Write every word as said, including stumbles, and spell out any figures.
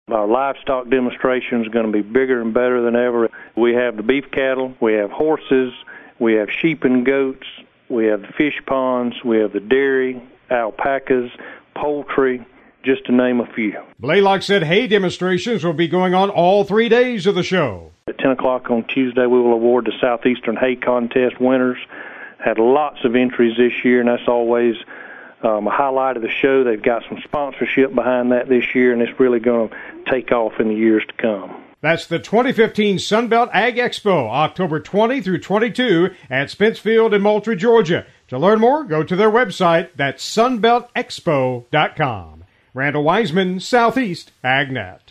Our livestock demonstration is going to be bigger and better than ever. We have the beef cattle, we have horses, we have sheep and goats, we have the fish ponds, we have the dairy, alpacas, poultry, just to name a few. Blaylock said hay demonstrations will be going on all three days of the show. At ten o'clock on Tuesday, we will award the Southeastern Hay Contest winners. Had lots of entries this year, and that's always um, a highlight of the show. They've got some sponsorship behind that this year, and it's really going to take off in the years to come. That's the twenty fifteen Sunbelt Ag Expo, October twentieth through twenty-second at Spence Field in Moultrie, Georgia. To learn more, go to their website. That's sunbelt expo dot com. Randall Wiseman, Southeast AgNet.